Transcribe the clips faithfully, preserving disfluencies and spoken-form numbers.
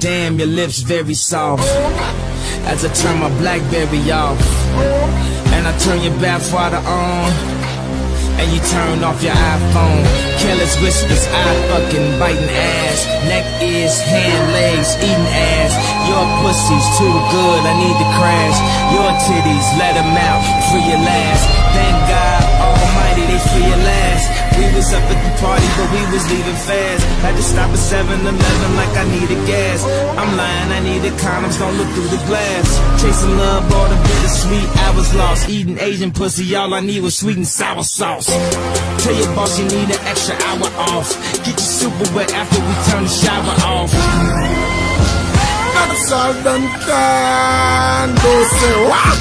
damn, your lips very soft. As I turn my BlackBerry off, and I turn your bath water on, and you turn off your iPhone. Careless whispers, eye fucking, biting ass. Neck, ears, hand, legs, eating ass. Your pussy's too good, I need to crash. Your titties, let them out, free your last. Thank God Almighty, they free your last. We was up at the party, but we was leaving fast. Had to stop at seven eleven like I needed gas. I'm lying, I needed condoms, don't look through the glass. Chasing love, all the bittersweet, I was lost. Eating Asian pussy, all I need was sweet and sour sauce. Tell your boss you need an extra hour off. Get your super wet after we turn the shower off. That's all them can do, say what?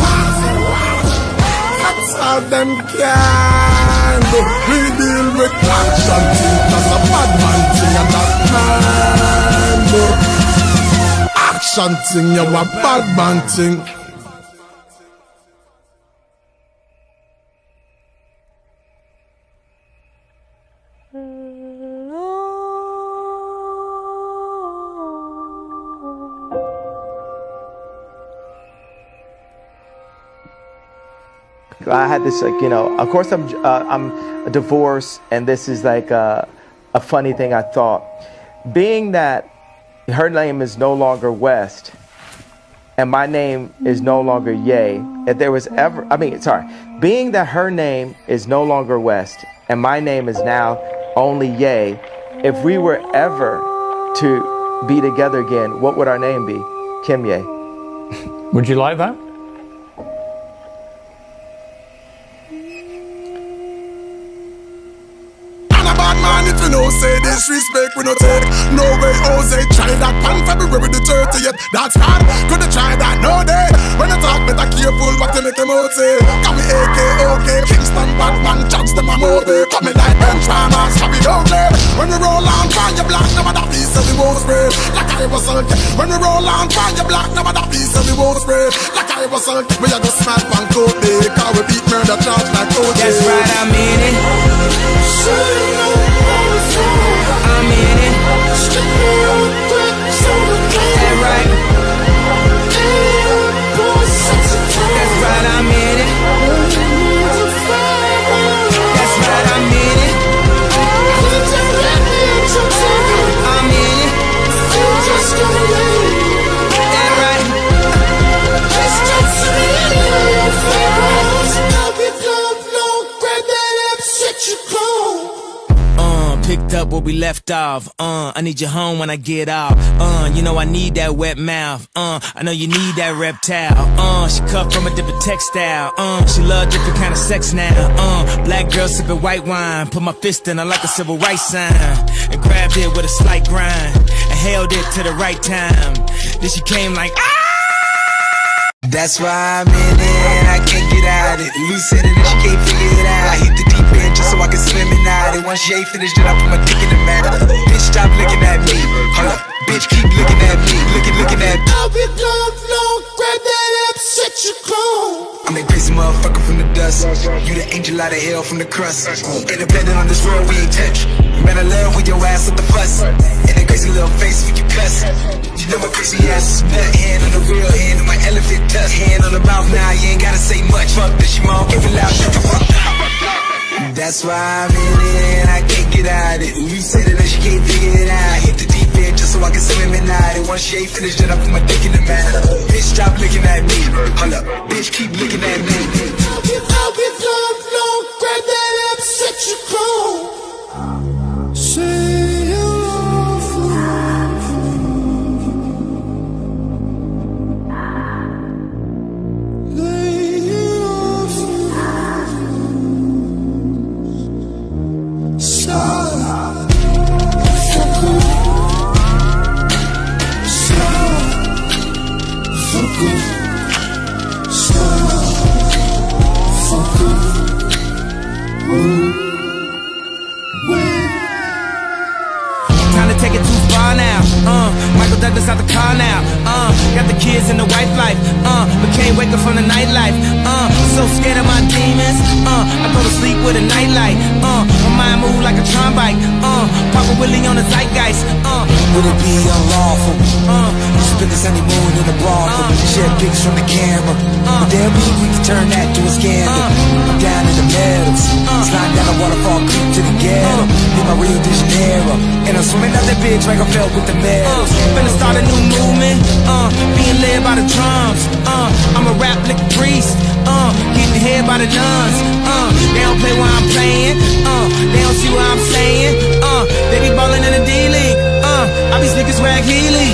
That's all them can do. We deal with action thing, that's a bad man thing, and that man do. Action thing, you a bad man thing. I had this, like, you know, of course I'm uh, I'm a divorce, and this is like a, a funny thing I thought. Being that her name is no longer West, and my name is no longer Ye, if there was ever, I mean, sorry, being that her name is no longer West, and my name is now only Ye, if we were ever to be together again, what would our name be? Kim Ye. Would you like that? If you know say disrespect, we no take no way. Oh, say try that pan February the thirtieth. That's bad. Coulda try that no day. When you talk, better careful what you make them out say. Can we A K okay? Kingston Batman, judge them a movie. Coming like bench farmers, so we don't play. When we roll on, find your black, never that piece of the won't spray. Like I was sulky. When we roll on, find your black, never that piece of the won't spray. Like I was sulky. We are just smash and coat day. Cause we beat murder charge like O J. That's right, I mean it. I'm in it. That right. That's right, I'm in it. That's right, I'm in it. I'm in it. That right. Picked up where we left off. Uh, I need you home when I get off. Uh, you know I need that wet mouth. Uh, I know you need that reptile. Uh, she cut from a different textile. Uh, she love different kind of sex now. Uh, black girl sipping white wine. Put my fist in her like a civil rights sign, and grabbed it with a slight grind, and held it to the right time. Then she came like ah. That's why I'm in it, I can't get out it. Loose headed and she can't figure it out. I hit the deep end just so I can swim in out it. Once she ain't finished, then I put my dick in the mat. Bitch, stop looking at me. Hold up, bitch, keep looking at me. Looking, looking at me. I'll be gone, flow, grab that up, set your clothes. I'm that crazy motherfucker from the dust. You the angel out of hell from the crust. Independent on this world, we ain't touch. Man, I love with your ass with the fuss. And that crazy little face when you cuss. You know my crazy ass is nut. Hand on the real hand on my elephant tusk. Hand on the mouth now, you ain't gotta say much. Fuck this, you mom, give it loud, shut the fuck up. That's why I'm in it, I can't get out it. You said it and she can't figure it out. Hit the deep end just so I can swim in out it. Once she ain't finished, then I put my dick in the mat. Bitch, stop looking at me. Hold up, bitch, keep looking at me. I'll be, I'll be gone, flow, grab that up, set your clothes. Say hello forever. Lay it off forever. Stop. Fuck off. Stop. Fuck off. Stop. Fuck off. Ooh. Time to take it too far now. Uh, Michael Douglas out the car now. Uh, got the kids in the wife life. Uh, but can't wake up from the nightlife. Uh, I'm so scared of my demons. Uh, I go to sleep with a nightlight. Uh, my mind move like a tron bike. Uh, Papa Willie on the zeitgeist. Uh, Would it be unlawful? uh, You spend this honeymoon in a brothel, Uh. share pics from the camera. Uh. But damn week we can turn that to a scandal. Uh. I'm down in the meadows, sliding down a waterfall creek to the ghetto. Uh. In my Rio de Janeiro, and I'm swimming out that bitch like I fell with the uh, medals. finna start a new movement, uh, being led by the drums, uh, I'm a rap lick priest, uh, getting head by the nuns, uh, they don't play while I'm playing, uh, they don't see what I'm saying, uh, they be ballin' in the D-League, uh, I be sneaking swag Healy.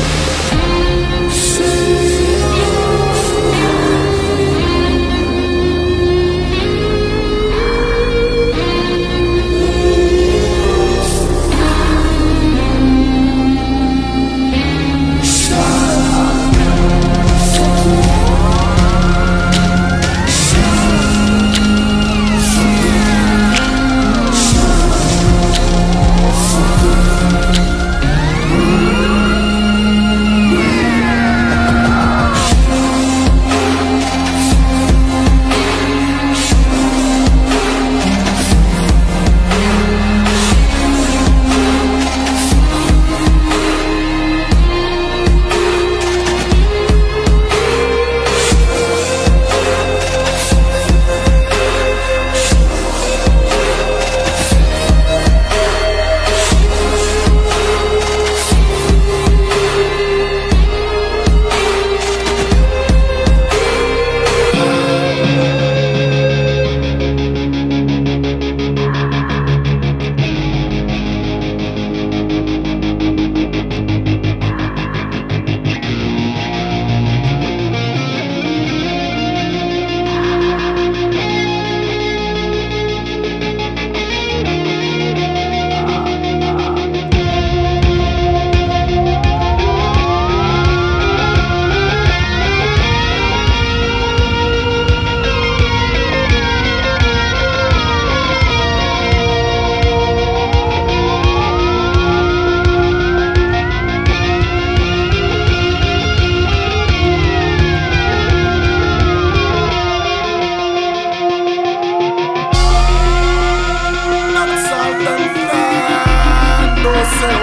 No say